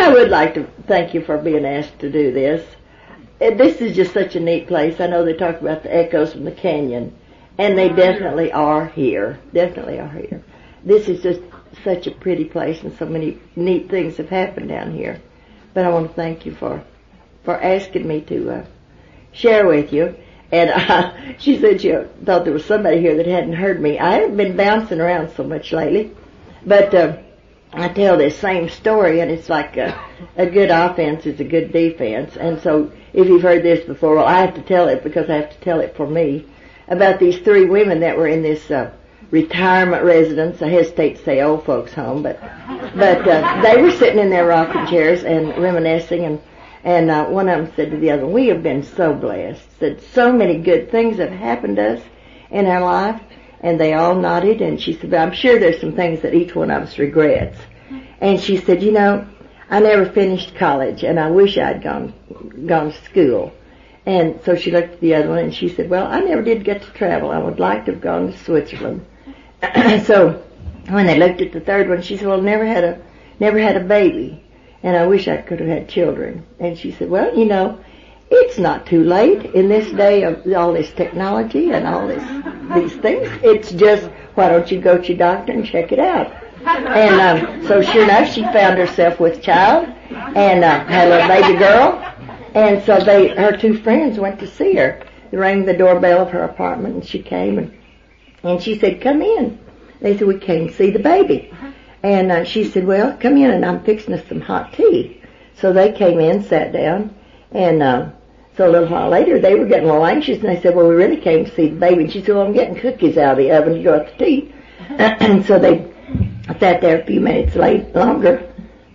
I would like to thank you for being asked to do this. This is just such a neat place. I know they talk about the echoes from the canyon, and they definitely are here. Definitely are here. This is just such a pretty place, and so many neat things have happened down here. But I want to thank you for asking me to share with you. And she said she thought there was somebody here that hadn't heard me. I haven't been bouncing around so much lately, but I tell this same story, and it's like a good offense is a good defense. And so if you've heard this before, well, I have to tell it because I have to tell it for me, about these 3 women that were in this retirement residence. I hesitate to say old folks home, but they were sitting in their rocking chairs and reminiscing, and one of them said to the other, we have been so blessed. Said so many good things have happened to us in our life. And they all nodded, and she said, I'm sure there's some things that each one of us regrets. And she said, you know, I never finished college, and I wish I'd gone to school. And so she looked at the other one, and she said, well, I never did get to travel. I would like to have gone to Switzerland. So when they looked at the third one, she said, well, never had a baby, and I wish I could have had children. And she said, well, you know, it's not too late in this day of all this technology and all these things. It's just, why don't you go to your doctor and check it out? And so sure enough, she found herself with child and had a little baby girl. And so her 2 friends went to see her. They rang the doorbell of her apartment, and she came, and she said, come in. They said, we came to see the baby. And she said, well, come in, and I'm fixing us some hot tea. So they came in, sat down, and so a little while later, they were getting a little anxious, and they said, well, we really came to see the baby. And she said, well, I'm getting cookies out of the oven to go out to tea. And so they sat there a few minutes longer,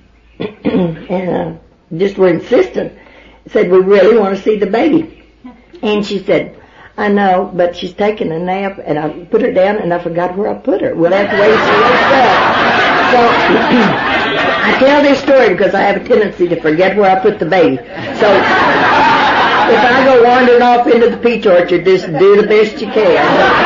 and just were insistent. Said, we really want to see the baby. And she said, I know, but she's taking a nap, and I put her down, and I forgot where I put her. We'll have to wait till she wakes up. So I tell this story because I have a tendency to forget where I put the baby. So if I go wandering off into the peach orchard, just do the best you can.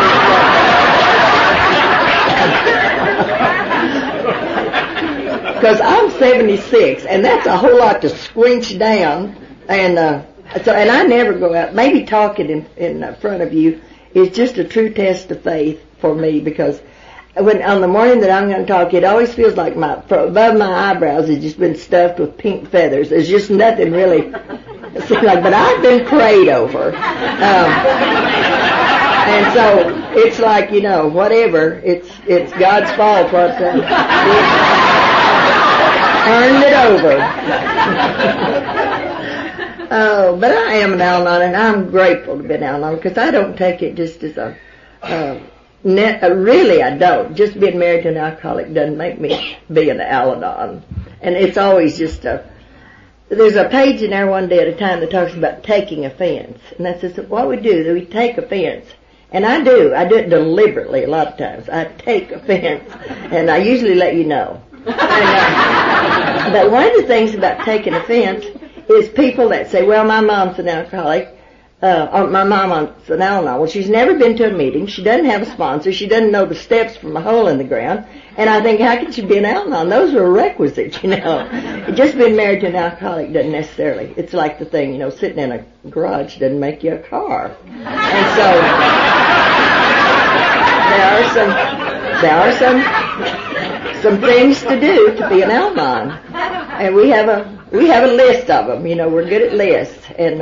Because I'm 76, and that's a whole lot to squinch down. And I never go out. Maybe talking in front of you is just a true test of faith for me, because when on the morning that I'm going to talk, it always feels like above my eyebrows has just been stuffed with pink feathers. There's just nothing really. But I've been prayed over. And so it's like, you know, whatever. It's God's fault what turned it over. Oh, but I am an Al-Anon, and I'm grateful to be an Al-Anon, because I don't take it just as really I don't. Just being married to an alcoholic doesn't make me be an Al-Anon. And it's always just there's a page in there One Day at a Time that talks about taking offense. And that says what we do is we take offense. And I do it deliberately a lot of times. I take offense, and I usually let you know. But one of the things about taking offense is people that say, well, my mom's an alcoholic, or my mom's an Al-Anon. Well, she's never been to a meeting. She doesn't have a sponsor. She doesn't know the steps from a hole in the ground. And I think, how can she be an Al-Anon? Those are requisites, you know. Just being married to an alcoholic doesn't necessarily. It's like the thing, you know, sitting in a garage doesn't make you a car. And so there are some things to do to be an Al-Anon. And we have a list of them. You know, we're good at lists. And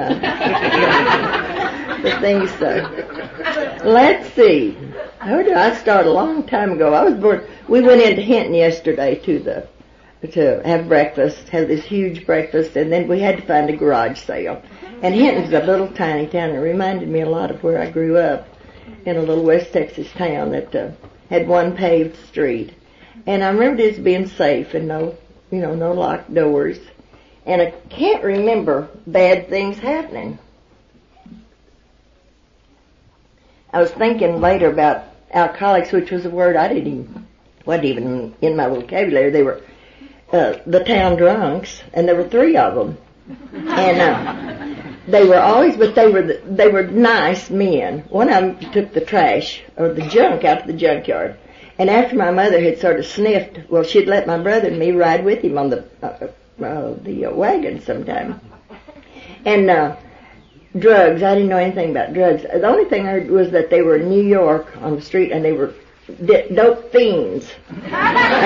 the things. Let's see. How did I start? A long time ago. I was born. We went into Hinton yesterday to have breakfast, have this huge breakfast, and then we had to find a garage sale. And Hinton's a little tiny town. It reminded me a lot of where I grew up, in a little West Texas town that had one paved street. And I remember this being safe and no locked doors. And I can't remember bad things happening. I was thinking later about alcoholics, which was a word wasn't even in my vocabulary. They were the town drunks, and there were 3 of them. And they were nice men. One of them took the trash or the junk out to the junkyard. And after my mother had sort of sniffed, well, she'd let my brother and me ride with him on the the wagon sometime. And drugs, I didn't know anything about drugs. The only thing I heard was that they were in New York on the street and they were dope fiends. And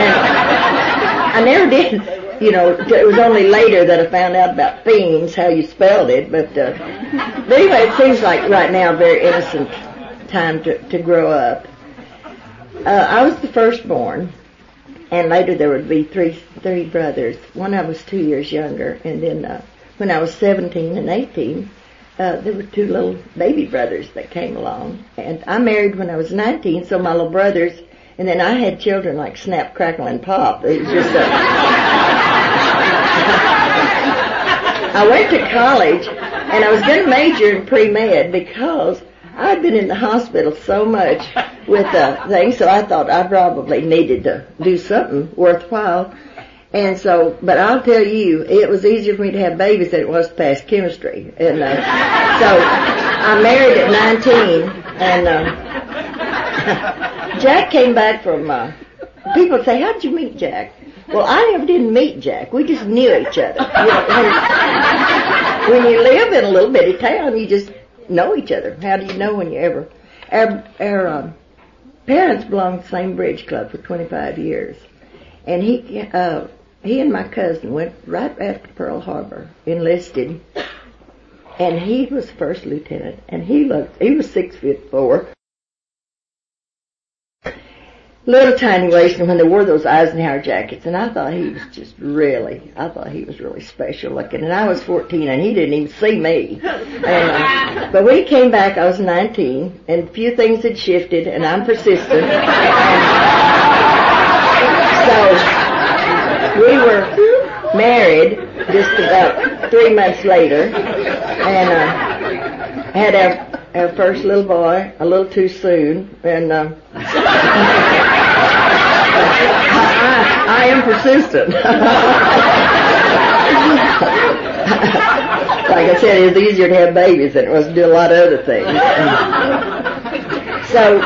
I never did, it was only later that I found out about fiends, how you spelled it. But anyway, it seems like right now a very innocent time to grow up. I was the firstborn, and later there would be three brothers. One I was 2 years younger, and then when I was 17 and 18, there were two little baby brothers that came along. And I married when I was 19, so my little brothers, and then I had children like Snap, Crackle, and Pop. It was just I went to college, and I was going to major in pre-med because I'd been in the hospital so much with things, so I thought I probably needed to do something worthwhile. And so, but I'll tell you, it was easier for me to have babies than it was to pass chemistry. And so I married at 19, and Jack came back from, people say, how'd you meet Jack? Well, I never did meet Jack. We just knew each other. When you live in a little bitty town, you just know each other. How do you know when you ever... Our parents belonged to the same bridge club for 25 years. And he and my cousin went right after Pearl Harbor, enlisted, and he was first lieutenant, and he was 6'4", little tiny waist, and when they wore those Eisenhower jackets, and I thought he was really special looking, and I was 14, and he didn't even see me. And, but when he came back, I was 19, and a few things had shifted, and I'm persistent. So we were married just about 3 months later, and had our first little boy a little too soon, and I am persistent. Like I said, it was easier to have babies than it was to do a lot of other things. So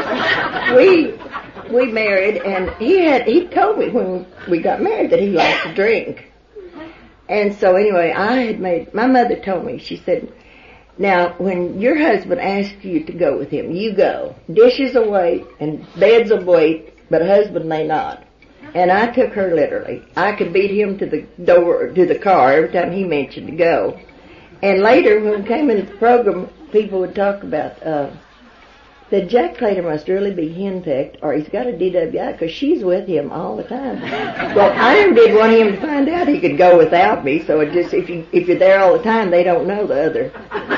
we married, and he told me when we got married that he liked to drink. And so anyway, my mother told me, she said, now when your husband asks you to go with him, you go. Dishes will wait and beds will wait, but a husband may not. And I took her literally. I could beat him to the door, to the car every time he mentioned to go. And later, when we came into the program, people would talk about, that Jack Clayton must really be henpecked, or he's got a DWI, because she's with him all the time. Well, I never did want him to find out he could go without me, so it just, if you're there all the time, they don't know the other.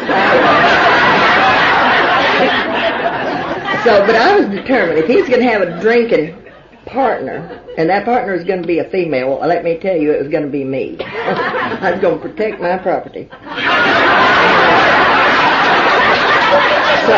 So, but I was determined, if he's going to have a drinking partner, and that partner is going to be a female, well, let me tell you, it was going to be me. I was going to protect my property. So,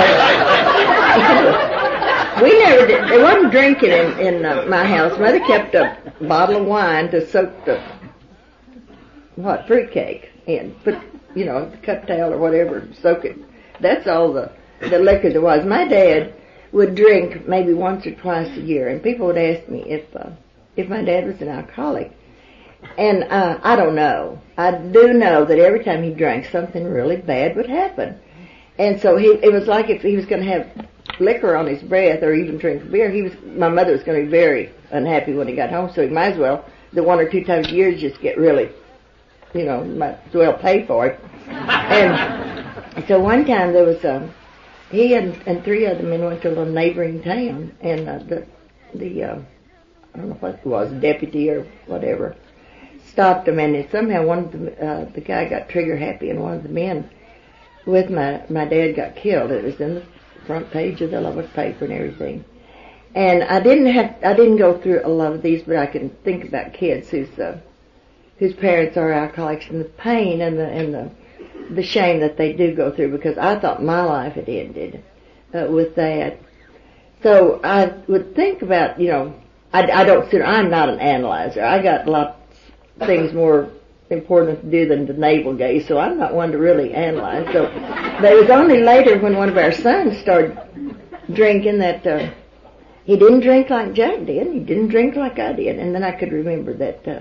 we never did. There wasn't drinking in my house. Mother kept a bottle of wine to soak the fruitcake in. Put cup towel or whatever, soak it. That's all the liquor there was. My dad would drink maybe once or twice a year, and people would ask me if my dad was an alcoholic. And I don't know. I do know that every time he drank, something really bad would happen. And so it was like if he was going to have liquor on his breath or even drink beer, my mother was going to be very unhappy when he got home, so he might as well, the 1 or 2 times a year, just get really, might as well pay for it. And so one time there was, he and 3 other men went to a little neighboring town, and the I don't know what it was, deputy or whatever, stopped them, and somehow one of the guy got trigger happy, and one of the men with my dad got killed. It was in the front page of the Lubbock paper and everything. And I didn't go through a lot of these, but I can think about kids whose parents are alcoholics, and the pain and the shame that they do go through, because I thought my life had ended with that. So I would think about, I'm not an analyzer. I got lots of things more important to do than the navel gaze, so I'm not one to really analyze. So, but it was only later when one of our sons started drinking that he didn't drink like Jack did. He didn't drink like I did, and then I could remember that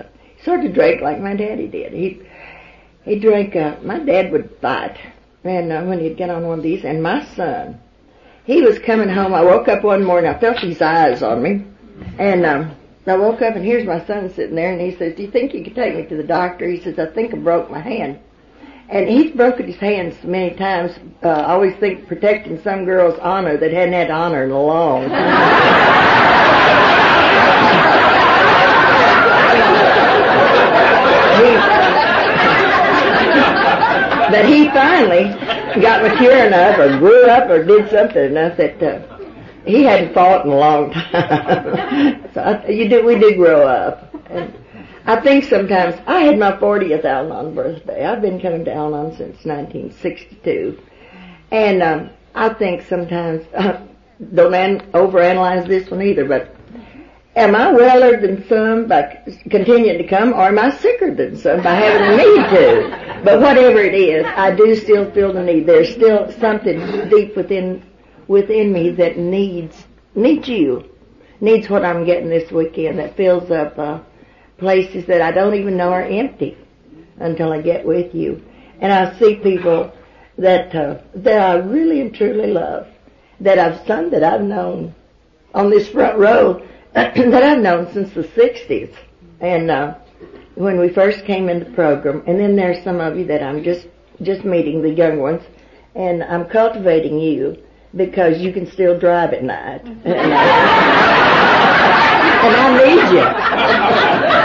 sort of drank like my daddy did. He drank, my dad would fight, and when he'd get on one of these, and my son, he was coming home. I woke up one morning, I felt his eyes on me, and I woke up, and here's my son sitting there, and he says, do you think you could take me to the doctor? He says, I think I broke my hand. And he's broken his hands many times. I always think protecting some girl's honor that hadn't had honor in a long time. But he finally got mature enough or grew up or did something enough that he hadn't fought in a long time. So we do grow up. And I think sometimes, I had my 40th Al-Anon birthday. I've been coming to Al-Anon since 1962. And I think sometimes, don't overanalyze this one either, but am I weller than some by continuing to come, or am I sicker than some by having the need to? But whatever it is, I do still feel the need. There's still something deep within me that needs you, needs what I'm getting this weekend, that fills up places that I don't even know are empty until I get with you. And I see people that I really and truly love, that I've known on this front row, that I've known since the 60s. And when we first came in the program, and then there's some of you that I'm just meeting, the young ones, and I'm cultivating you because you can still drive at night. And I need you.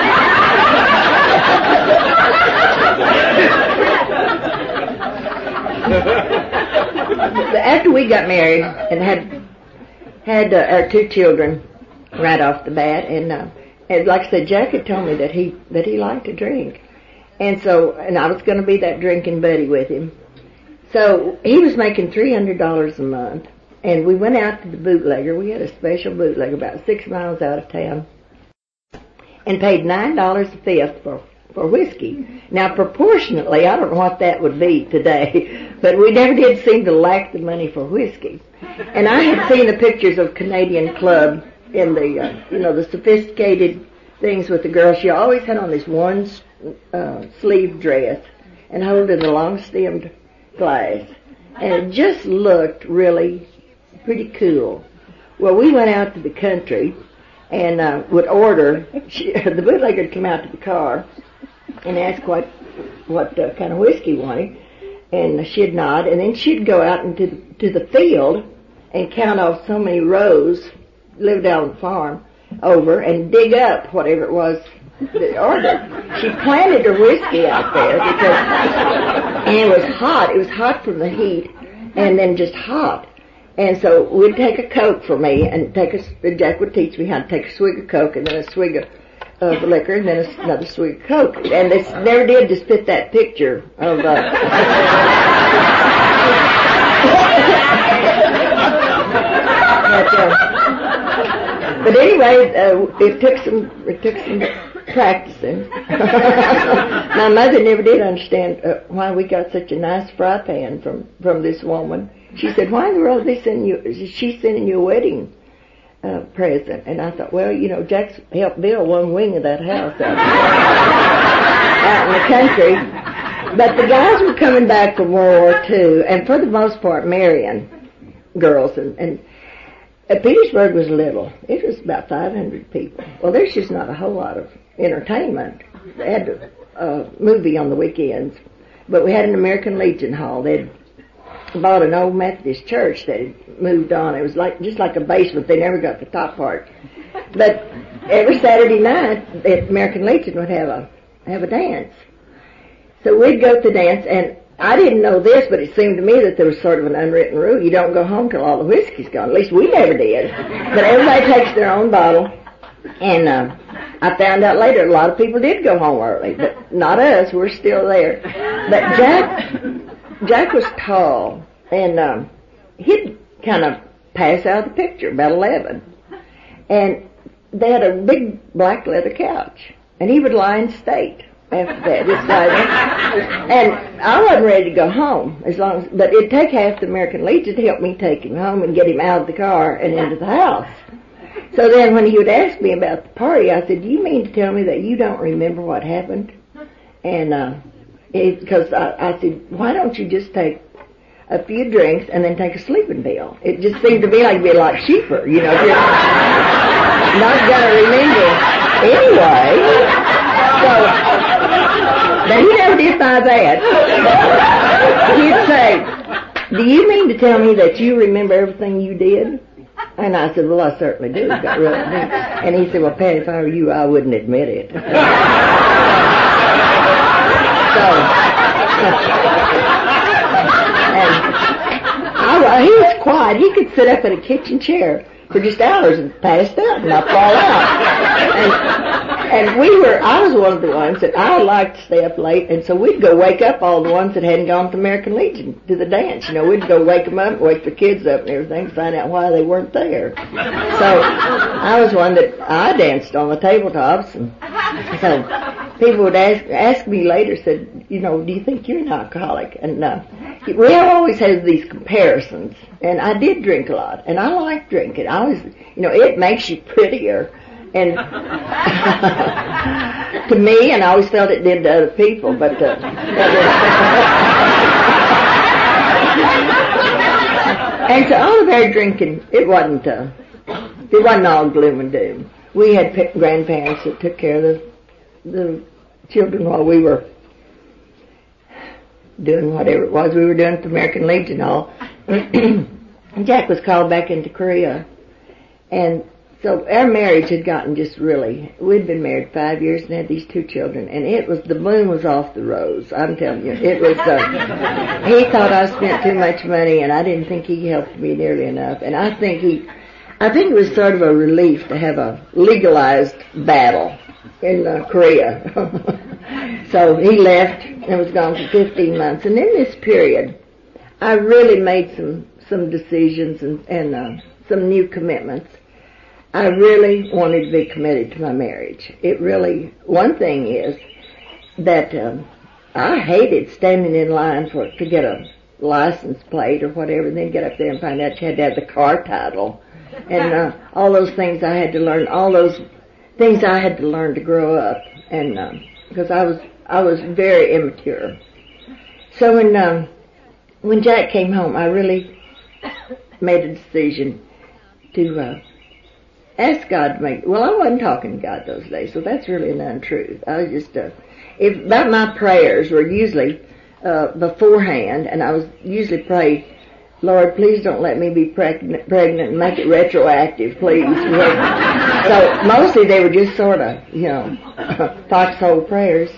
After we got married and had our 2 children right off the bat, and like I said, Jack had told me that he liked to drink, and I was going to be that drinking buddy with him. So he was making $300 a month, and we went out to the bootlegger. We had a special bootlegger about 6 miles out of town, and paid $9 a fifth for whiskey. Now, proportionately, I don't know what that would be today, but we never did seem to lack the money for whiskey. And I had seen the pictures of Canadian Club in the, the sophisticated things with the girl. She always had on this one sleeve dress and holding the long-stemmed glass. And it just looked really pretty cool. Well, we went out to the country and would order. The bootlegger would come out to the car and ask what kind of whiskey he wanted, and she'd nod, and then she'd go out into the field and count off so many rows, lived out on the farm, over, and dig up whatever it was the order. She planted her whiskey out there and it was hot. It was hot from the heat, and then just hot. And so we'd take a Coke for me, and Jack would teach me how to take a swig of Coke, and then a swig of liquor, and then another swig of Coke. And this never did just fit that picture of, but anyway, it took some practicing. My mother never did understand why we got such a nice fry pan from this woman. She said, "Why in the world is she sending you a wedding present?" And I thought, well, Jack's helped build one wing of that house out in the country. But the guys were coming back from World War II, and for the most part, marrying girls, and Petersburg was little. It was about 500 people. Well, there's just not a whole lot of entertainment. They had a movie on the weekends, but we had an American Legion Hall. They'd bought an old Methodist church that had moved on. It was just like a basement. They never got the top part. But every Saturday night, the American Legion would have a dance. So we'd go to dance, and I didn't know this, but it seemed to me that there was sort of an unwritten rule. You don't go home till all the whiskey's gone. At least we never did. But everybody takes their own bottle. And I found out later a lot of people did go home early, but not us. We're still there. But Jack was tall, and he'd kind of pass out of the picture, about 11. And they had a big black leather couch, and he would lie in state after that, just like that. And I wasn't ready to go home, but it'd take half the American Legion to help me take him home and get him out of the car and into the house. So then when he would ask me about the party, I said, do you mean to tell me that you don't remember what happened? And because I said, why don't you just take a few drinks and then take a sleeping pill? It just seemed to me like it'd be a lot cheaper, just not gonna remember anyway. So, now he never did buy that. He'd say, do you mean to tell me that you remember everything you did? And I said, well, I certainly do. Got really do. And he said, well, Pat, if I were you, I wouldn't admit it. And he was quiet. He could sit up in a kitchen chair for just hours and pass out and not fall out. And I was one of the ones that I liked to stay up late, and so we'd go wake up all the ones that hadn't gone to American Legion to the dance. We'd go wake them up, wake the kids up and everything, find out why they weren't there. So I was one that I danced on the tabletops, and so people would ask me later, said, do you think you're an alcoholic? And we always had these comparisons, and I did drink a lot, and I like drinking. I always, it makes you prettier. And to me, and I always felt it did to other people, but and so all of our drinking, it wasn't all gloom and doom. We had grandparents that took care of the children while we were doing whatever it was we were doing at the American Legion Hall. Jack was called back into Korea, and so our marriage had gotten we'd been married 5 years and had these 2 children, and the moon was off the rose. I'm telling you, it was, he thought I spent too much money, and I didn't think he helped me nearly enough, and I think it was sort of a relief to have a legalized battle in Korea. So he left and was gone for 15 months, and in this period, I really made some decisions and some new commitments. I really wanted to be committed to my marriage. One thing is that I hated standing in line to get a license plate or whatever, and then get up there and find out you had to have the car title. And all those things I had to learn, all those things I had to learn to grow up, and because I was very immature. So when Jack came home, I really made a decision to ask God to make. Well, I wasn't talking to God those days, so that's really an untruth. I was just about my prayers were usually beforehand, and I was usually pray, Lord, please don't let me be pregnant and make it retroactive, please. So mostly they were just sort of, foxhole prayers.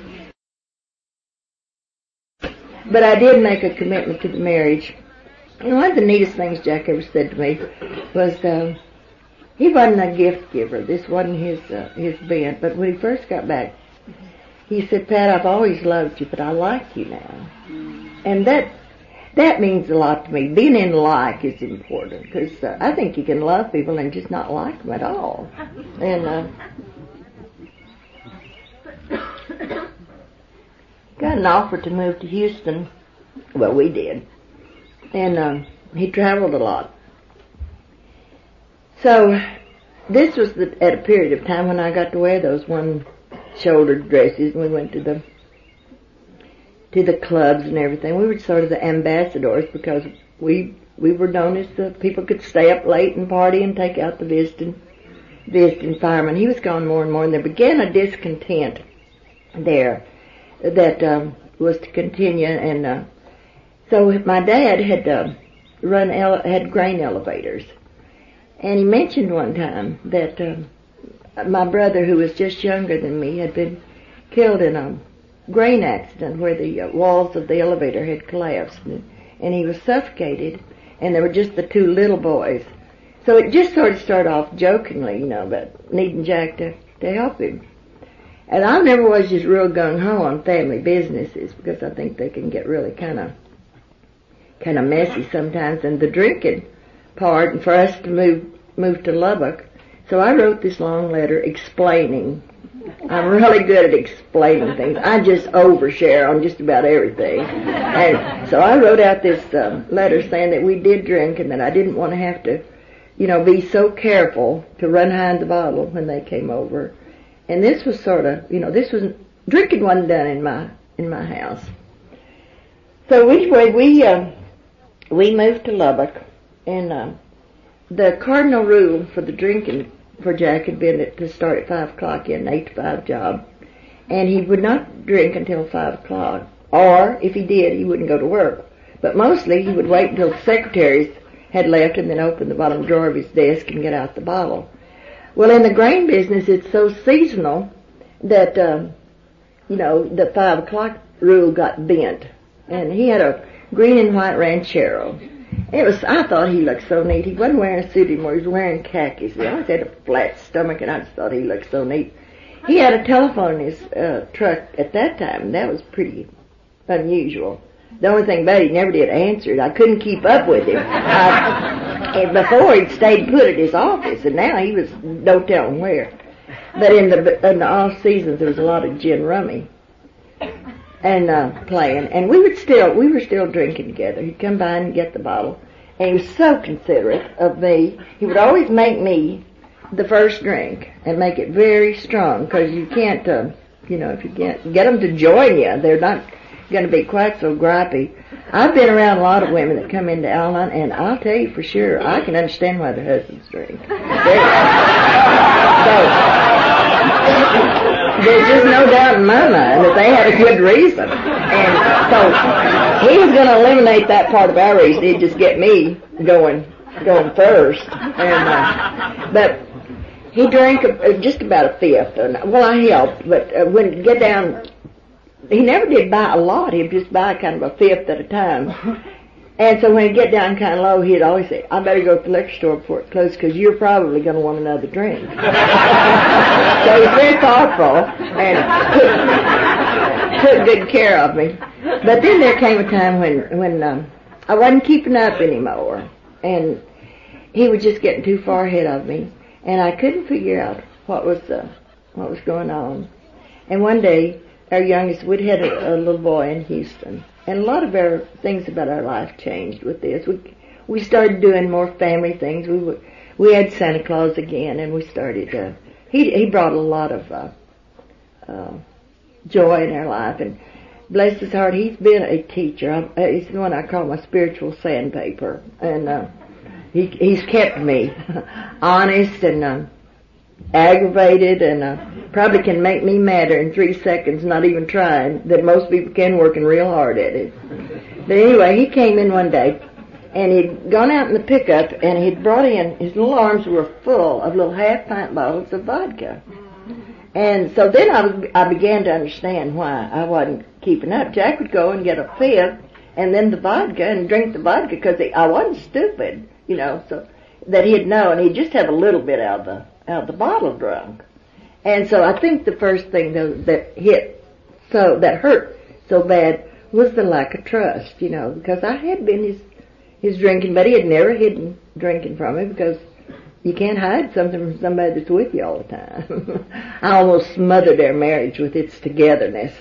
But I did make a commitment to the marriage. And one of the neatest things Jack ever said to me was, he wasn't a gift giver. This wasn't his bent. But when he first got back, he said, Pat, I've always loved you, but I like you now. And that means a lot to me. Being in like is important, because I think you can love people and just not like them at all. And got an offer to move to Houston. Well, we did. And he traveled a lot. So this was at a period of time when I got to wear those one-shouldered dresses, and we went to the clubs and everything. We were sort of the ambassadors, because we were known as the people could stay up late and party and take out the visiting firemen. He was gone more and more, and there began a discontent there that was to continue. And so my dad had had grain elevators, and he mentioned one time that my brother, who was just younger than me, had been killed in a grain accident where the walls of the elevator had collapsed, and he was suffocated, and there were just the 2 little boys. So it just sort of started off jokingly, about needing Jack to help him. And I never was just real gung-ho on family businesses, because I think they can get really kind of messy sometimes, and the drinking part, and for us to move to Lubbock. So I wrote this long letter explaining. I'm really good at explaining things. I just overshare on just about everything. And so I wrote out this letter saying that we did drink, and that I didn't want to have to be so careful to run behind the bottle when they came over. And this was sort of, drinking wasn't done in my house. So anyway, we moved to Lubbock, and the cardinal rule for the drinking for Jack had been to start at 5 o'clock. He had an 8 to 5 job, and he would not drink until 5 o'clock. Or if he did, he wouldn't go to work. But mostly he would wait until the secretaries had left and then open the bottom drawer of his desk and get out the bottle. Well, in the grain business, it's so seasonal that, the 5 o'clock rule got bent. And he had a green and white ranchero. I thought he looked so neat. He wasn't wearing a suit anymore. He was wearing khakis. He always had a flat stomach, and I just thought he looked so neat. He had a telephone in his truck at that time, and that was pretty unusual. The only thing about it, he never did answer it. I couldn't keep up with him. And before, he'd stayed put at his office, and now he was no telling where. But in the off seasons, there was a lot of gin rummy and playing, and we were still drinking together. He'd come by and get the bottle, and he was so considerate of me. He would always make me the first drink and make it very strong, because you can't, if you can't get them to join you, they're not going to be quite so gripey. I've been around a lot of women that come into Al-Anon, and I'll tell you for sure, I can understand why their husbands drink. There's just no doubt in my mind that they had a good reason. And so he was going to eliminate that part of our reason. He'd just get me going first. And but he drank just about a fifth. Well, I helped, but when it get down, he never did buy a lot. He'd just buy kind of a fifth at a time. And so when he'd get down kind of low, he'd always say, I better go to the liquor store before it closes, because you're probably going to want another drink. So he was very thoughtful and took good care of me. But then there came a time when I wasn't keeping up anymore, and he was just getting too far ahead of me, and I couldn't figure out what was going on. And one day, our youngest, we'd had a little boy in Houston, and a lot of our things about our life changed with this. We started doing more family things. We had Santa Claus again, and we started. He brought a lot of joy in our life, and bless his heart, he's been a teacher. He's the one I call my spiritual sandpaper, and he's kept me honest and aggravated, and probably can make me madder in 3 seconds, not even trying, that most people can, working real hard at it. But anyway, he came in one day, and he'd gone out in the pickup, and he'd brought in, his little arms were full of little half-pint bottles of vodka. And so then I began to understand why I wasn't keeping up. Jack would go and get a fifth, and then the vodka, and drink the vodka, because I wasn't stupid, so that he'd know, and he'd just have a little bit out of the bottle drunk. And so I think the first thing that hurt so bad was the lack of trust, because I had been his drinking buddy. He had never hidden drinking from him, because you can't hide something from somebody that's with you all the time. I almost smothered their marriage with its togetherness.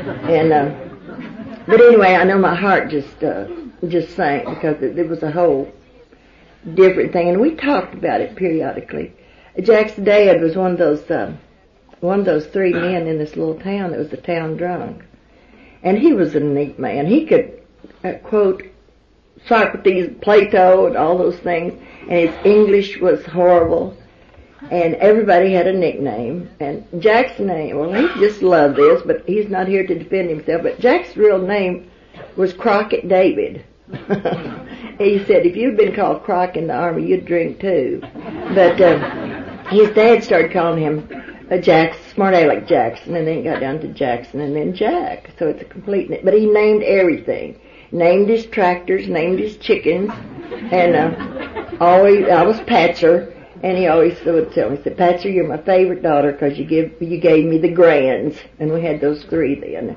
And but anyway, I know my heart just sank, because it was a whole different thing, and we talked about it periodically. Jack's dad was one of those 3 men in this little town that was the town drunk, and he was a neat man. He could quote Socrates, Plato, and all those things, and his English was horrible, and everybody had a nickname. And Jack's name, well, he just loved this, but he's not here to defend himself, but Jack's real name was Crockett David. He said if you'd been called Croc in the Army, you'd drink too. But his dad started calling him Smart Aleck Jackson, and then got down to Jackson, and then Jack. So it's a complete, but he named everything. Named his tractors, named his chickens, and I was Patcher, and he always would tell me, he said, Patcher, you're my favorite daughter, because you gave me the grands, and we had those 3 then.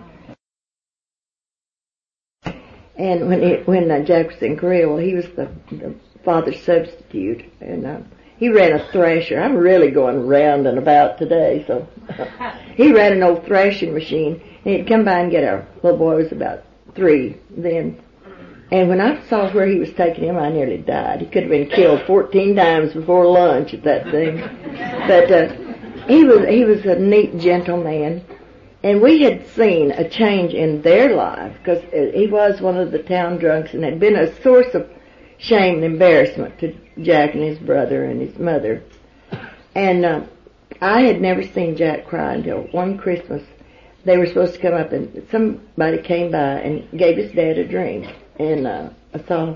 And when Jack was in Korea, well, he was the father's substitute, and he ran a thrasher. I'm really going round and about today, so he ran an old thrashing machine, and he'd come by and get our little boy was about 3 then, And when I saw where he was taking him, I nearly died. He could have been killed 14 times before lunch at that thing. But he was a neat, gentle man. And we had seen a change in their life, because he was one of the town drunks and had been a source of shame and embarrassment to Jack and his brother and his mother. And I had never seen Jack cry until one Christmas. They were supposed to come up, and somebody came by and gave his dad a drink. And I saw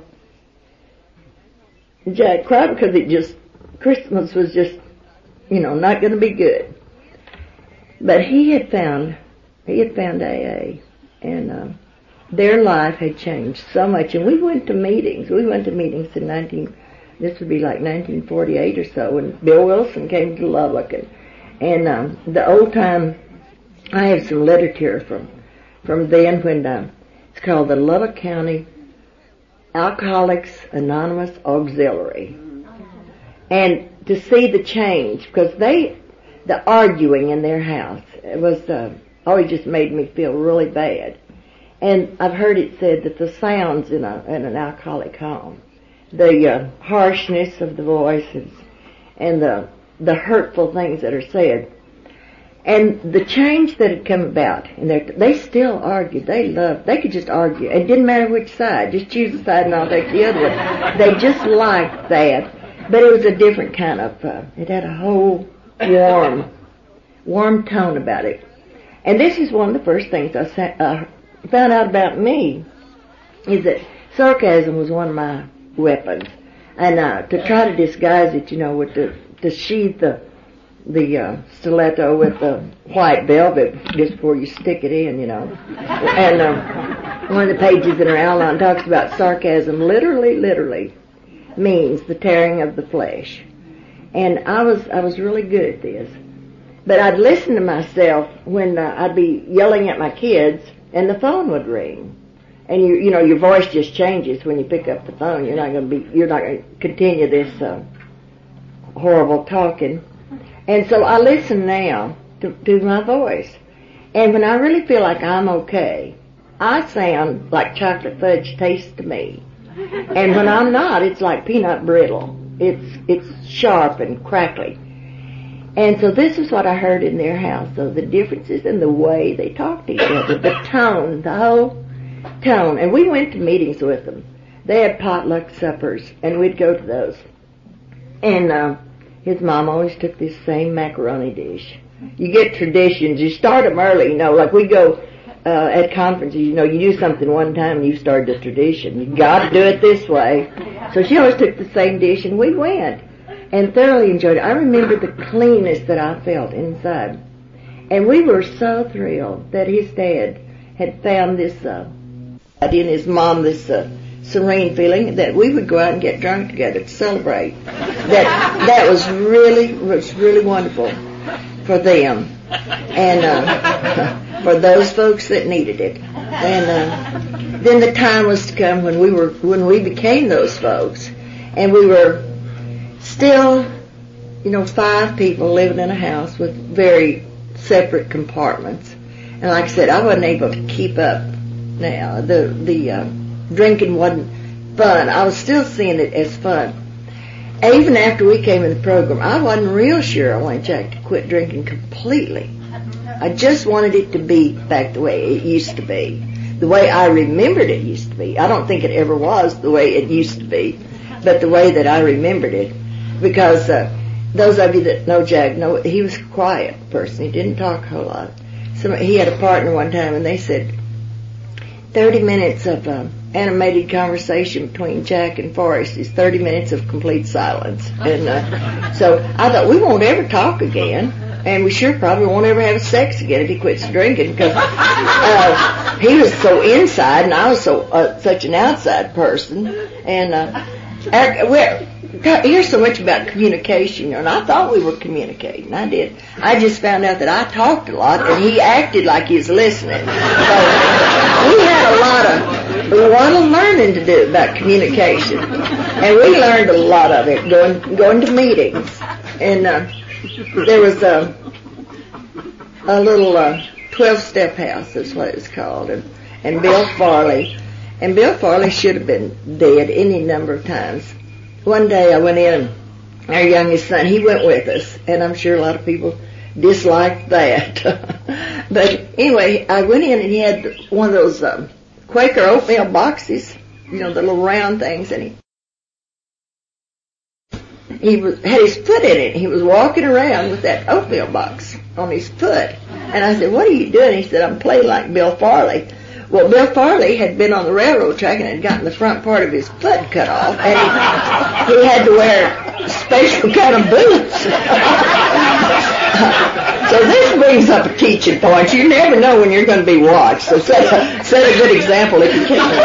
Jack cry because Christmas was just, not going to be good. But he had found AA, and their life had changed so much. And we went to meetings. We went to meetings this would be like 1948 or so, when Bill Wilson came to Lubbock. And the old time, I have some literature from then when it's called the Lubbock County Alcoholics Anonymous Auxiliary. And to see the change, because the arguing in their house, it was always just made me feel really bad. And I've heard it said that the sounds in an alcoholic home, the harshness of the voices, and the hurtful things that are said, and the change that had come about, and they still argued. They could just argue. It didn't matter which side. Just choose a side and I'll take the other one. They just liked that. But it was a different kind of, it had a whole warm tone about it. And this is one of the first things I found out about me, is that sarcasm was one of my weapons. And to try to disguise it, to sheathe the stiletto with the white velvet just before you stick it in, And one of the pages in our outline talks about sarcasm literally means the tearing of the flesh. And I was really good at this. But I'd listen to myself when I'd be yelling at my kids and the phone would ring. And your voice just changes when you pick up the phone. You're not going to continue this horrible talking. And so I listen now to my voice. And when I really feel like I'm okay, I sound like chocolate fudge tastes to me. And when I'm not, it's like peanut brittle. It's sharp and crackly. And so this is what I heard in their house. So the differences in the way they talk to each other, the tone, the whole tone. And we went to meetings with them. They had potluck suppers, and we'd go to those. And his mom always took this same macaroni dish. You get traditions. You start them early, like we go at conferences, you do something one time and you start the tradition. You got to do it this way. So she always took the same dish, and we went and thoroughly enjoyed it. I remember the cleanness that I felt inside. And we were so thrilled that his dad had found this, in his mom, this serene feeling that we would go out and get drunk together to celebrate. That was really wonderful for them, and for those folks that needed it. And then the time was to come when we became those folks, and we were still, 5 people living in a house with very separate compartments. And like I said, I wasn't able to keep up. Now the drinking wasn't fun. I was still seeing it as fun. Even after we came in the program, I wasn't real sure I wanted Jack to quit drinking completely. I just wanted it to be back the way it used to be, the way I remembered it used to be. I don't think it ever was the way it used to be, but the way that I remembered it. Because those of you that know Jack know he was a quiet person. He didn't talk a whole lot. He had a partner one time, and they said 30 minutes of animated conversation between Jack and Forrest is 30 minutes of complete silence. And so I thought, we won't ever talk again, and we sure probably won't ever have sex again if he quits drinking, because he was so inside and I was such an outside person. And here's so much about communication, and I thought we were communicating. I did. I just found out that I talked a lot, and he acted like he was listening. So we had a lot of learning to do about communication, and we learned a lot of it going to meetings. And there was a little 12-step house, is what it's called, and Bill Farley. And Bill Farley should have been dead any number of times. One day I went in, our youngest son, he went with us, and I'm sure a lot of people disliked that. But anyway, I went in and he had one of those Quaker oatmeal boxes, the little round things, and he had his foot in it. He was walking around with that oatmeal box on his foot. And I said, "What are you doing?" He said, "I'm playing like Bill Farley." Well, Bill Farley had been on the railroad track and had gotten the front part of his foot cut off, and he had to wear special kind of boots. So this brings up a teaching point. You never know when you're going to be watched, so set a good example if you can.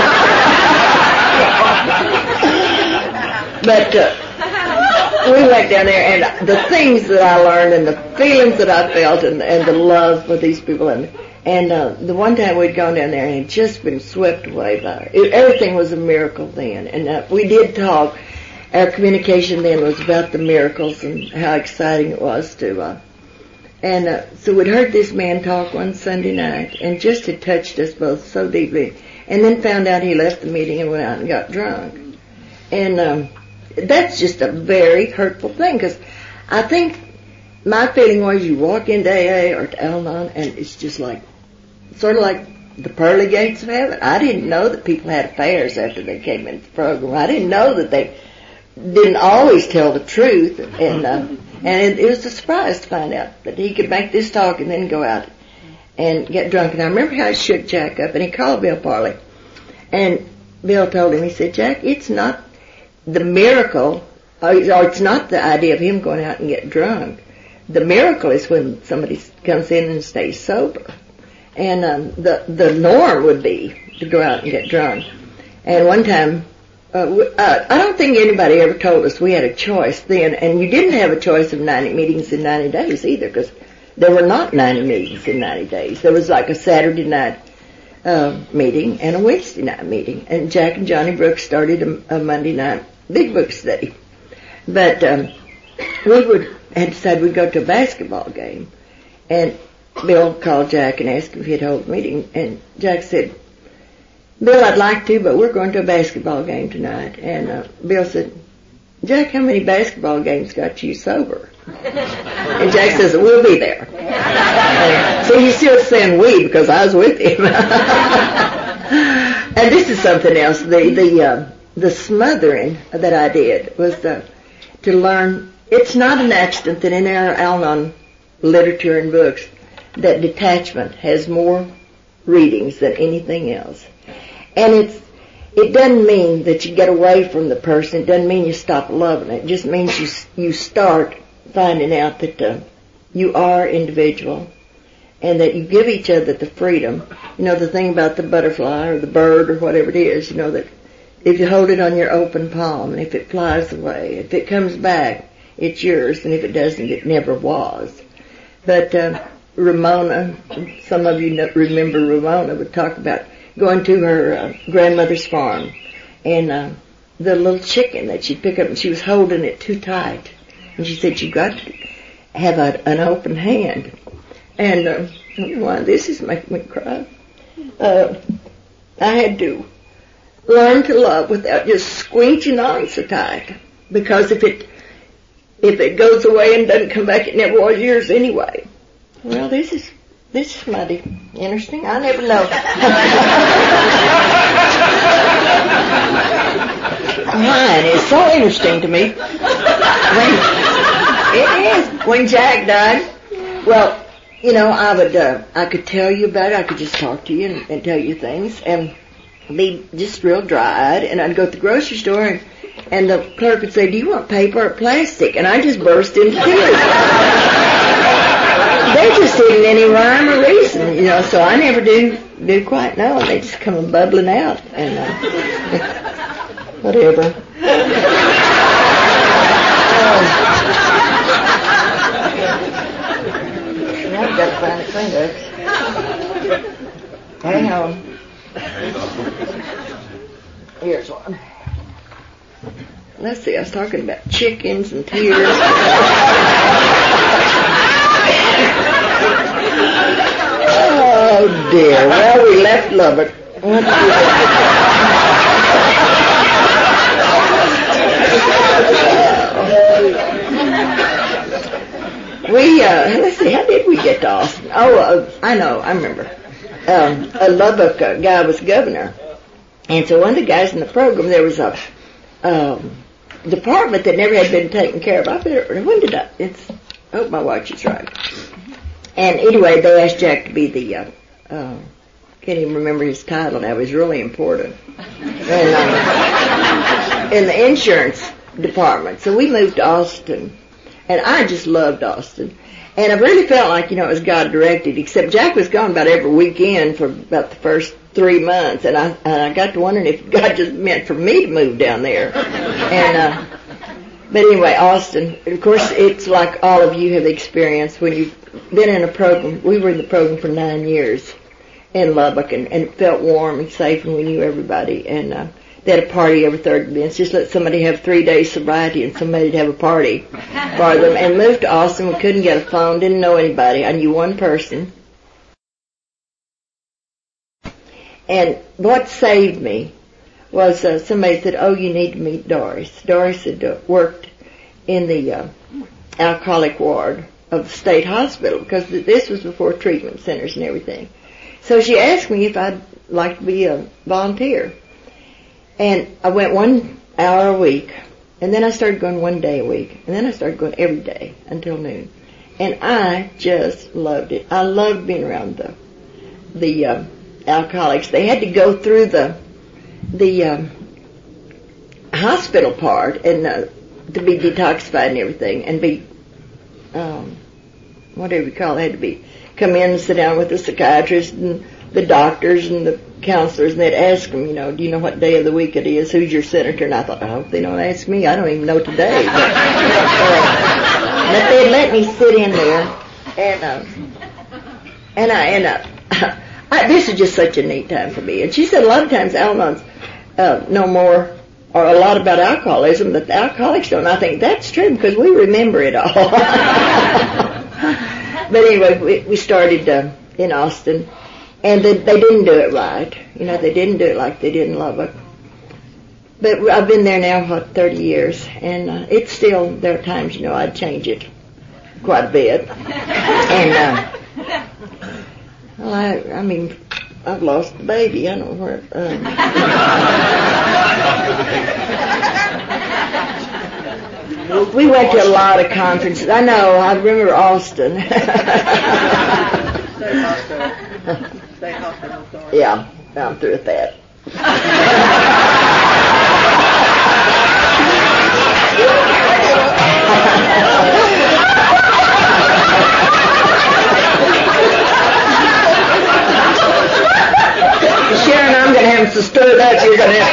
But we went down there, and the things that I learned and the feelings that I felt and the love for these people, and the one time we'd gone down there and had just been swept away by it. Everything was a miracle then, and we did talk. Our communication then was about the miracles and how exciting it was to so we'd heard this man talk one Sunday night, and just had touched us both so deeply, and then found out he left the meeting and went out and got drunk. And that's just a very hurtful thing, because I think my feeling was you walk into AA or to Al-Anon, and it's just like, sort of like the pearly gates of heaven. I didn't know that people had affairs after they came into the program. I didn't know that they didn't always tell the truth, and it was a surprise to find out that he could make this talk and then go out and get drunk. And I remember how he shook Jack up, and he called Bill Farley, and Bill told him, he said, "Jack, it's not the miracle, or it's not the idea of him going out and get drunk. The miracle is when somebody comes in and stays sober. And the norm would be to go out and get drunk." And one time, I don't think anybody ever told us we had a choice then, and you didn't have a choice of 90 meetings in 90 days either, because there were not 90 meetings in 90 days. There was like a Saturday night meeting and a Wednesday night meeting, and Jack and Johnny Brooks started a Monday night big book study. But we had decided we'd go to a basketball game, and Bill called Jack and asked him if he'd hold a meeting, and Jack said, "Bill, I'd like to, but we're going to a basketball game tonight." And Bill said, "Jack, how many basketball games got you sober?" And Jack says, "We'll be there." So he's still saying "we" because I was with him. And this is something else. The smothering that I did was to learn. It's not an accident that in our Al-Anon literature and books that detachment has more readings than anything else. And it doesn't mean that you get away from the person. It doesn't mean you stop loving it. It just means you start finding out that you are individual, and that you give each other the freedom. The thing about the butterfly or the bird or whatever it is, that if you hold it on your open palm, and if it flies away, if it comes back, it's yours, and if it doesn't, it never was. But Ramona, some of you remember Ramona, would talk about going to her grandmother's farm, and the little chicken that she'd pick up, and she was holding it too tight. And she said, "You've got to have an open hand." And why this is making me cry. I had to learn to love without just squinching on so tight, because if it goes away and doesn't come back, it never was yours anyway. Well, this is mighty interesting. I never know. Mine is so interesting to me. When Jack died, well, I could tell you about it. I could just talk to you and tell you things and be just real dry-eyed. And I'd go to the grocery store and the clerk would say, "Do you want paper or plastic?" And I just burst into tears. They just didn't any rhyme or reason, so I never do quite know. They just come bubbling out and whatever. I've got to find a Kleenex. Hang on. Here's one. Let's see, I was talking about chickens and tears. Oh dear. Well, we left Lubbock. What do you think? let's see, how did we get to Austin? I remember. A Lubbock guy was governor. And so one of the guys in the program, there was a department that never had been taken care of. I hope my watch is right. And anyway, they asked Jack to be the, can't even remember his title now, it was really important. And, in the insurance department. So we moved to Austin. And I just loved Austin. And I really felt like, it was God directed, except Jack was gone about every weekend for about the first 3 months. And I got to wondering if God just meant for me to move down there. And, but anyway, Austin, of course, it's like all of you have experienced when you've been in a program. We were in the program for 9 years in Lubbock, and it felt warm and safe, and we knew everybody. And they had a party every third month. Just let somebody have 3 days sobriety, and somebody'd have a party for them. And moved to Austin. We couldn't get a phone, didn't know anybody. I knew one person. And what saved me was somebody said, "Oh, you need to meet Doris." Doris had worked in the alcoholic ward of the state hospital, because this was before treatment centers and everything. So she asked me if I'd like to be a volunteer. And I went 1 hour a week, and then I started going 1 day a week, and then I started going every day until noon. And I just loved it. I loved being around the alcoholics. They had to go through the hospital part and to be detoxified and everything, and be whatever you call it. They had to come in and sit down with the psychiatrist and the doctors and the counselors, and they'd ask them, do you know what day of the week it is? Who's your senator? And I thought, I hope they don't ask me. I don't even know today. But they'd let me sit in there, and this is just such a neat time for me. And she said a lot of times Al-Anons know more or a lot about alcoholism that the alcoholics don't. I think that's true, because we remember it all. But anyway, we started in Austin. And they didn't do it right. They didn't do it like they did in Lubbock. But I've been there now, 30 years. And it's still, there are times, I'd change it quite a bit. And, I mean, I've lost the baby. I don't know where, we went to a lot of conferences. I know, I remember Austin. Yeah, I'm through with that. Sharon, I'm going to have to stir it up. You're going to have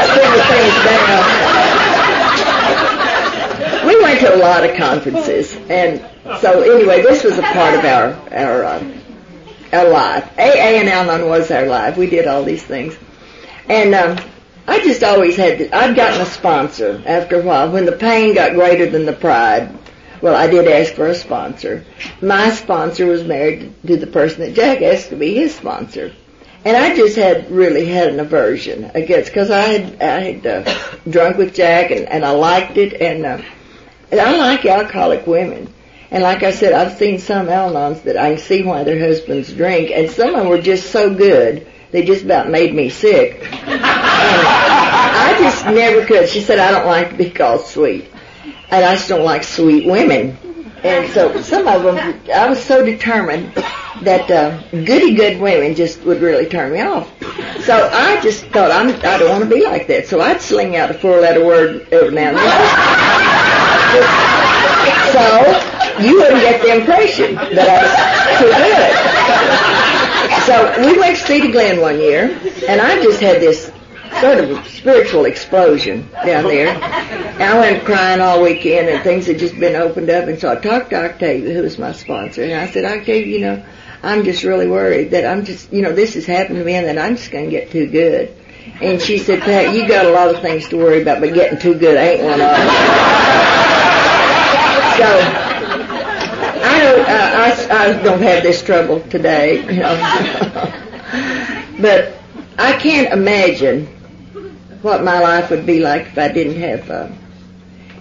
to figure things down. We went to a lot of conferences, and so anyway, this was a part of our life. AA and Al-Anon was our life. We did all these things. And I just always I'd gotten a sponsor after a while. When the pain got greater than the pride, well, I did ask for a sponsor. My sponsor was married to the person that Jack asked to be his sponsor. And I just really had an aversion against, because I had drunk with Jack, and I liked it, and I like alcoholic women. And like I said, I've seen some Al-Anons that I can see why their husbands drink, and some of them were just so good, they just about made me sick. And I just never could. She said, I don't like to be called sweet. And I just don't like sweet women. And so some of them, I was so determined that goody-good women just would really turn me off. So I just thought, I don't want to be like that. So I'd sling out a 4-letter word every now and then. So you wouldn't get the impression that I was too good. So we went to Cedar Glen one year, and I just had this sort of spiritual explosion down there. And I went crying all weekend, and things had just been opened up. And so I talked to Octavia, who was my sponsor, and I said, Octavia, I'm just really worried that I'm just, this has happened to me, and that I'm just going to get too good. And she said, Pat, you got a lot of things to worry about, but getting too good ain't one of them. So I don't have this trouble today, but I can't imagine what my life would be like if I didn't have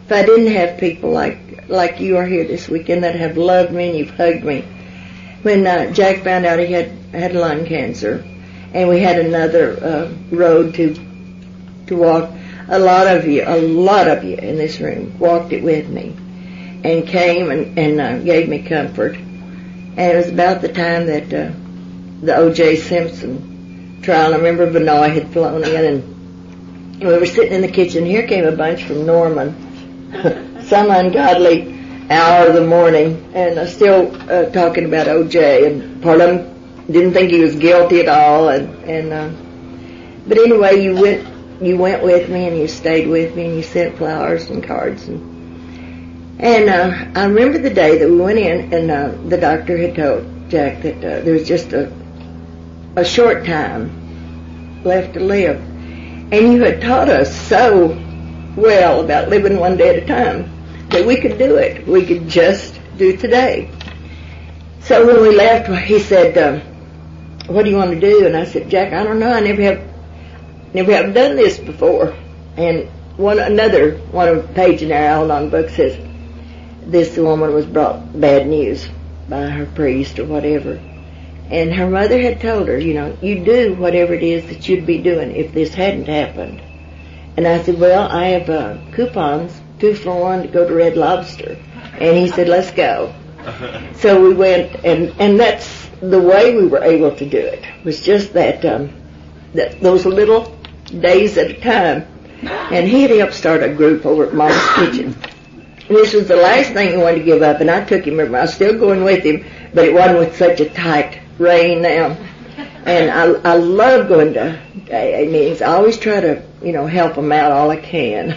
if I didn't have people like you are here this weekend that have loved me and you've hugged me. When Jack found out he had lung cancer, and we had another road to walk, a lot of you in this room walked it with me and came and gave me comfort. And it was about the time that the O.J. Simpson trial. I remember Benoit had flown in, and we were sitting in the kitchen. Here came a bunch from Norman, some ungodly hour of the morning, and still talking about O.J. And part of them didn't think he was guilty at all. But anyway, you went with me, and you stayed with me, and you sent flowers and cards. And I remember the day that we went in, and the doctor had told Jack that there was just a short time left to live. And you had taught us so well about living one day at a time that we could do it. We could just do today. So when we left, he said, what do you want to do? And I said, Jack, I don't know. I never have done this before. And another one of the page in our Al-Anon book says, this woman was brought bad news by her priest or whatever. And her mother had told her, you do whatever it is that you'd be doing if this hadn't happened. And I said, well, I have coupons, 2 for 1 to go to Red Lobster. And he said, let's go. So we went, and that's the way we were able to do it, was just that those little days at a time. And he had helped start a group over at Mama's Kitchen. This was the last thing he wanted to give up, and I took him. I was still going with him, but it wasn't with such a tight rein now. And I love going to AA meetings. I always try to, help them out all I can.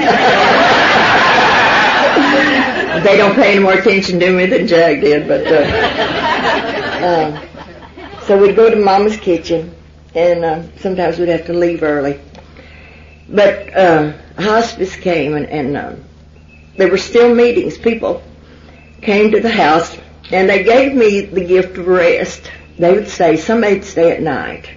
They don't pay any more attention to me than Jack did, but so we'd go to Mama's Kitchen, and sometimes we'd have to leave early. But hospice came, and there were still meetings. People came to the house, and they gave me the gift of rest. They would say, somebody'd stay at night.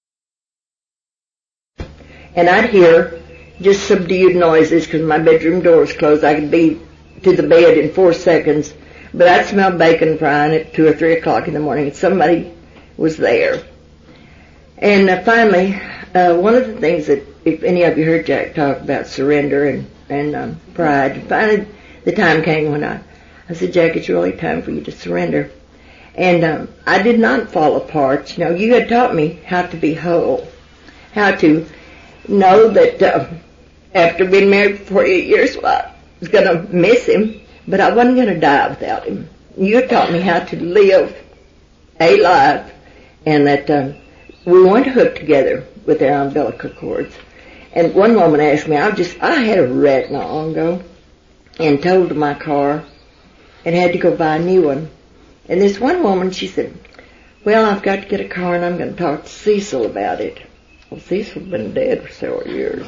And I'd hear just subdued noises because my bedroom door was closed. I could be to the bed in 4 seconds, but I'd smell bacon frying at 2 or 3 o'clock in the morning, and somebody was there. And finally, one of the things that, if any of you heard Jack talk about surrender and pride, finally the time came when I said, Jack, it's really time for you to surrender. And I did not fall apart. You had taught me how to be whole, how to know that after being married for 48 years, I was going to miss him, but I wasn't going to die without him. You had taught me how to live a life, and that we weren't hooked together with our umbilical cords. And one woman asked me, I had a wreck not long ago, and totaled my car, and had to go buy a new one. And this one woman, she said, well, I've got to get a car, and I'm going to talk to Cecil about it. Well, Cecil's been dead for several years.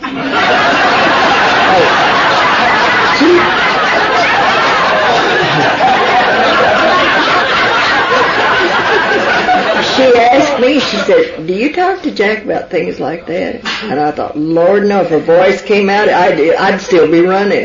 She asked me, she said, do you talk to Jack about things like that? And I thought, Lord, no, if her voice came out, I'd still be running.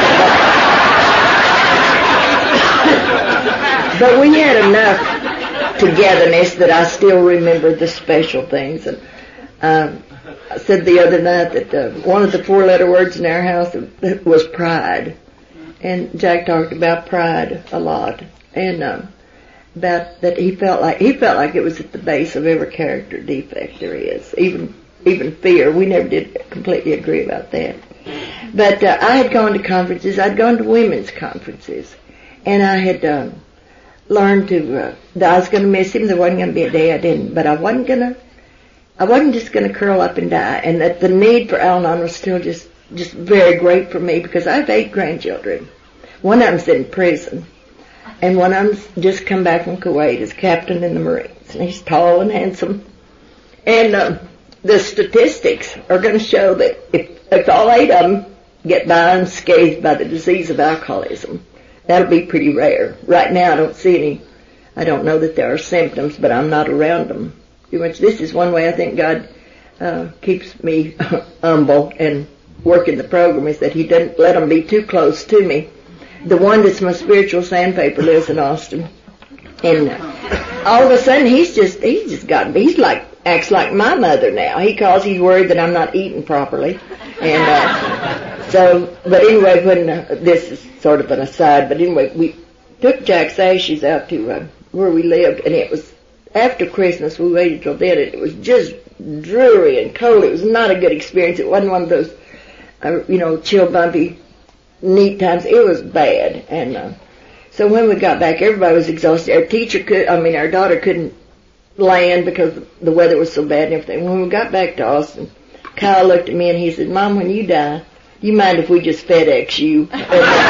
But we had enough togetherness that I still remember the special things. And I said the other night that one of the 4-letter words in our house was pride. And Jack talked about pride a lot. And about that he felt like it was at the base of every character defect there is, even fear. We never did completely agree about that. But I had gone to conferences. I'd gone to women's conferences, and I had learned that I was going to miss him. There wasn't going to be a day I didn't, but I wasn't just going to curl up and die. And that the need for Al-Anon was still just very great for me, because I have 8 grandchildren. One of them's in prison. And one of them's just come back from Kuwait as captain in the Marines. And he's tall and handsome. And the statistics are going to show that if all 8 of them get by unscathed by the disease of alcoholism, that'll be pretty rare. Right now I don't see any. I don't know that there are symptoms, but I'm not around them too much. This is one way I think God keeps me humble and working the program is that he doesn't let them be too close to me. The one that's my spiritual sandpaper lives in Austin. And all of a sudden he's acts like my mother now. He's worried that I'm not eating properly. And, but anyway, this is sort of an aside, but anyway, we took Jack's ashes out to, where we lived, and it was after Christmas. We waited till then, and it was just dreary and cold. It was not a good experience. It wasn't one of those, chill, bumpy, neat times. It was bad. And, so when we got back, everybody was exhausted. Our daughter couldn't land because the weather was so bad and everything. When we got back to Austin, Kyle looked at me and he said, "Mom, when you die, you mind if we just FedEx you?" And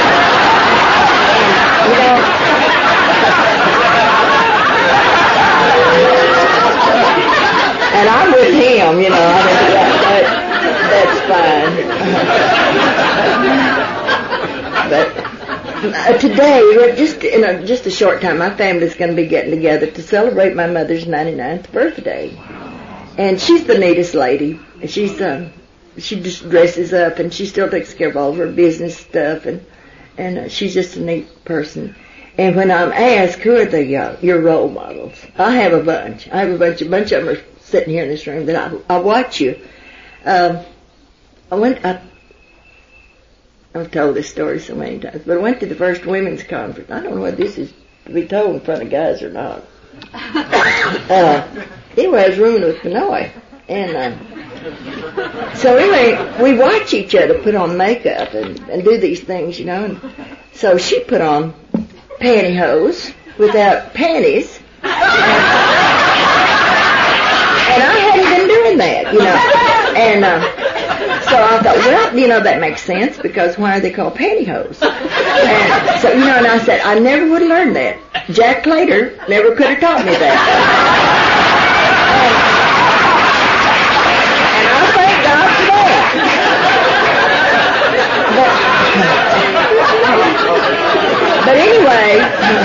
I'm with him, I mean, that's fine. But today, in just a short time, my family's going to be getting together to celebrate my mother's 99th birthday. And she's the neatest lady. She just dresses up, and she still takes care of all of her business stuff, and she's just a neat person. And when I'm asked, who are your role models, I have a bunch. A bunch of them are sitting here in this room that I watch you. I've told this story so many times, but I went to the first women's conference. I don't know whether this is to be told in front of guys or not. Anyway, I was rooming with Benoit, and so anyway, we watch each other put on makeup and do these things, And so she put on pantyhose without panties, and I hadn't been doing that, and so I thought, well, that makes sense, because why are they called pantyhose? And so, and I said, I never would have learned that. Jack Plater never could have taught me that. And I thank God for that. But anyway,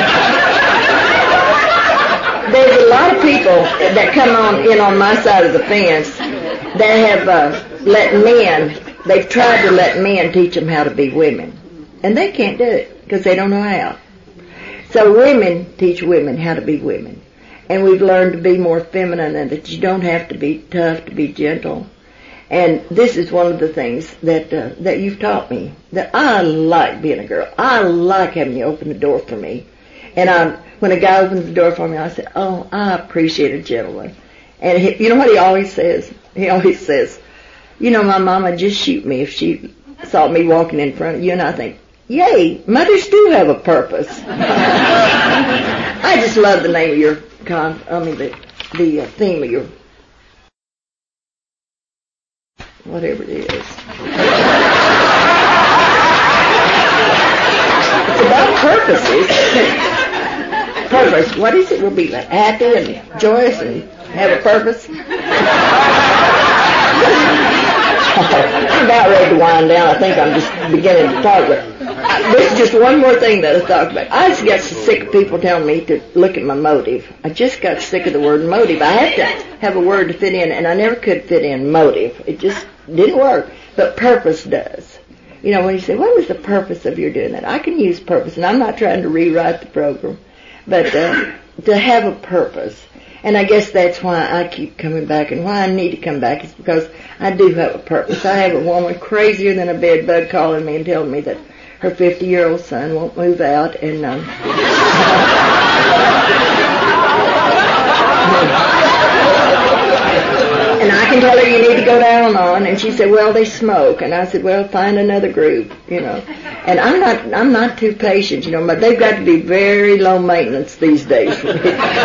there's a lot of people that come on my side of the fence that have they've tried to let men teach them how to be women. And they can't do it because they don't know how. So women teach women how to be women. And we've learned to be more feminine, and that you don't have to be tough to be gentle. And this is one of the things that you've taught me, that I like being a girl. I like having you open the door for me. And when a guy opens the door for me, I say, "Oh, I appreciate a gentleman." And you know what he always says? He always says, "My mama just shoot me if she saw me walking in front of you." And I think, yay, mothers do have a purpose. I just love the name of your the theme of your, whatever it is. It's about purposes. Purpose. What is it? We'll be happy and joyous and have a purpose. I'm about ready to wind down. I think I'm just beginning to talk, but this is just one more thing that I thought about. I just got so sick of people telling me to look at my motive. I just got sick of the word motive. I have to have a word to fit in, and I never could fit in motive. It just didn't work. But purpose does. When you say, what was the purpose of your doing that? I can use purpose, and I'm not trying to rewrite the program, but to have a purpose. And I guess that's why I keep coming back, and why I need to come back is because I do have a purpose. I have a woman crazier than a bed bug calling me and telling me that her 50-year-old son won't move out, and and I can tell her you need to go down on, and she said, well, they smoke, and I said, well, find another group, And I'm not too patient, but they've got to be very low maintenance these days for me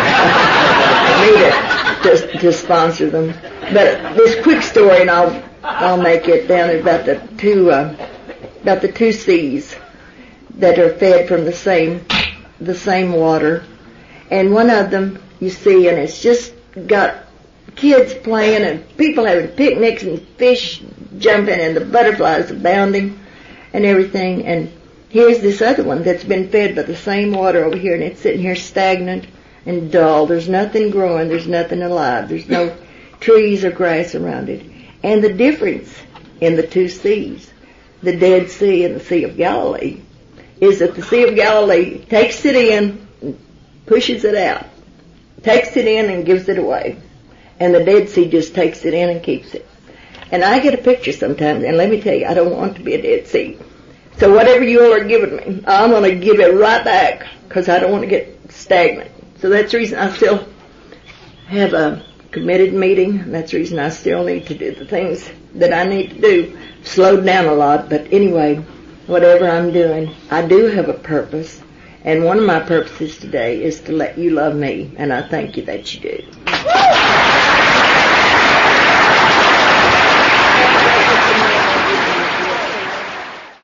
to sponsor them. But this quick story, and I'll make it down about the two seas that are fed from the same water, and one of them you see, and it's just got kids playing and people having picnics and fish jumping and the butterflies abounding and everything. And here's this other one that's been fed by the same water over here, and it's sitting here stagnant and dull. There's nothing growing. There's nothing alive. There's no trees or grass around it. And the difference in the two seas, the Dead Sea and the Sea of Galilee, is that the Sea of Galilee takes it in, pushes it out, takes it in and gives it away. And the Dead Sea just takes it in and keeps it. And I get a picture sometimes, and let me tell you, I don't want to be a Dead Sea. So whatever you all are giving me, I'm going to give it right back, because I don't want to get stagnant. So that's the reason I still have a committed meeting, and that's the reason I still need to do the things that I need to do. Slowed down a lot, but anyway, whatever I'm doing, I do have a purpose. And one of my purposes today is to let you love me, and I thank you that you do.